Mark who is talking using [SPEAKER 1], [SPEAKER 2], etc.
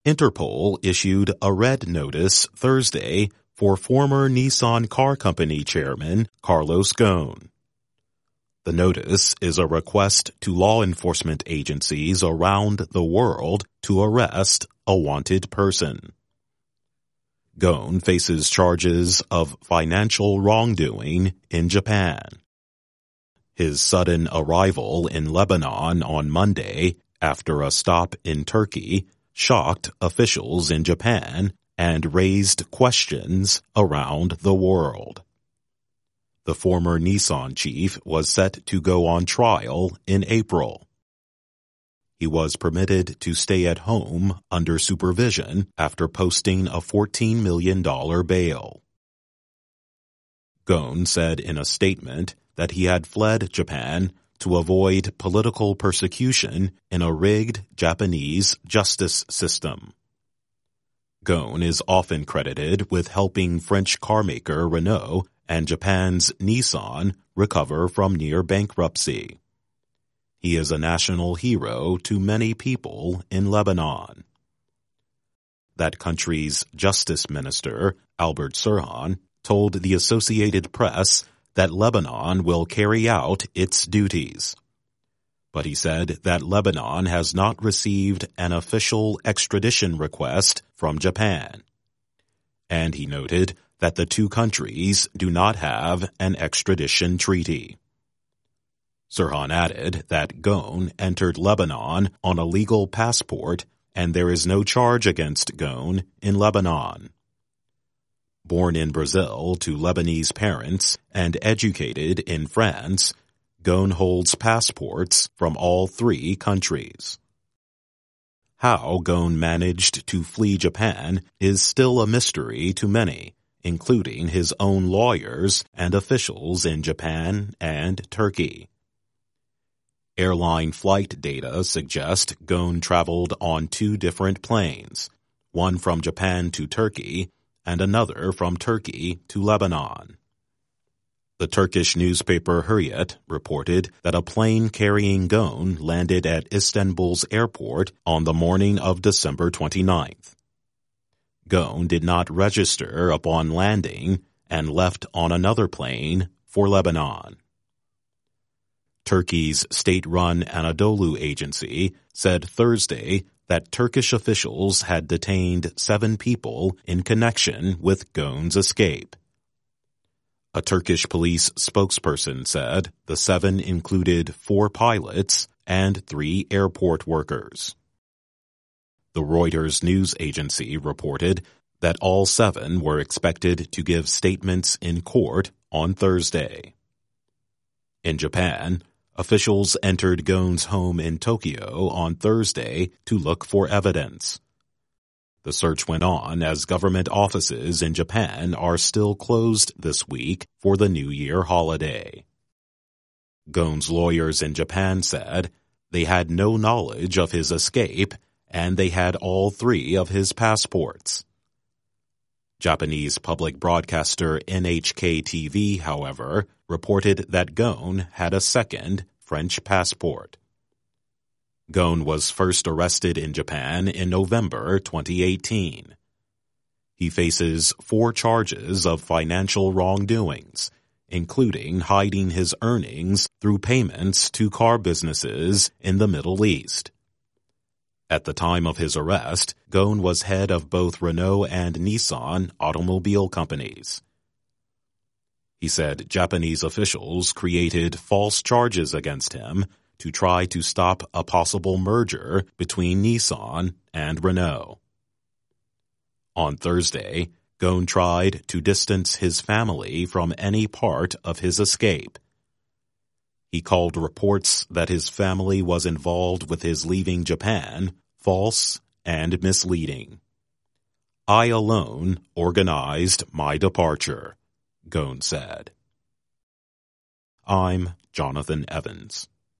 [SPEAKER 1] Interpol issued a red notice Thursday for former Nissan Car Company chairman Carlos Ghosn. The notice is a request to law enforcement agencies around the world to arrest a wanted person. Ghosn faces charges of financial wrongdoing in Japan. His sudden arrival in Lebanon on Monday after a stop in Turkey shocked officials in Japan and raised questions around the world. The former Nissan chief was set to go on trial in April. He was permitted to stay at home under supervision after posting a $14 million bail. Ghosn said in a statement that he had fled Japan to avoid political persecution in a rigged Japanese justice system. Ghosn is often credited with helping French carmaker Renault and Japan's Nissan recover from near bankruptcy. He is a national hero to many people in Lebanon. That country's justice minister, Albert Serhan, told the Associated Press that Lebanon will carry out its duties. But he said that Lebanon has not received an official extradition request from Japan. And he noted that the two countries do not have an extradition treaty. Serhan added that Ghosn entered Lebanon on a legal passport and there is no charge against Ghosn in Lebanon. Born in Brazil to Lebanese parents and educated in France, Ghosn holds passports from all three countries. How Ghosn managed to flee Japan is still a mystery to many, including his own lawyers and officials in Japan and Turkey. Airline flight data suggest Ghosn traveled on two different planes, one from Japan to Turkey and another from Turkey to Lebanon. The Turkish newspaper Hürriyet reported that a plane carrying Ghosn landed at Istanbul's airport on the morning of December 29th. Ghosn did not register upon landing and left on another plane for Lebanon. Turkey's state-run Anadolu agency said Thursday that Turkish officials had detained 7 people in connection with Ghosn's escape. A Turkish police spokesperson said the 7 included 4 pilots and 3 airport workers. The Reuters news agency reported that all 7 were expected to give statements in court on Thursday. In Japan, officials entered Ghosn's home in Tokyo on Thursday to look for evidence. The search went on as government offices in Japan are still closed this week for the New Year holiday. Ghosn's lawyers in Japan said they had no knowledge of his escape and they had all 3 of his passports. Japanese public broadcaster NHK-TV, however, reported that Ghosn had a second French passport. Ghosn was first arrested in Japan in November 2018. He faces 4 charges of financial wrongdoings, including hiding his earnings through payments to car businesses in the Middle East. At the time of his arrest, Ghosn was head of both Renault and Nissan automobile companies. He said Japanese officials created false charges against him to try to stop a possible merger between Nissan and Renault. On Thursday, Ghosn tried to distance his family from any part of his escape. He called reports that his family was involved with his leaving Japan false and misleading. I alone organized my departure, Ghosn said. I'm Jonathan Evans.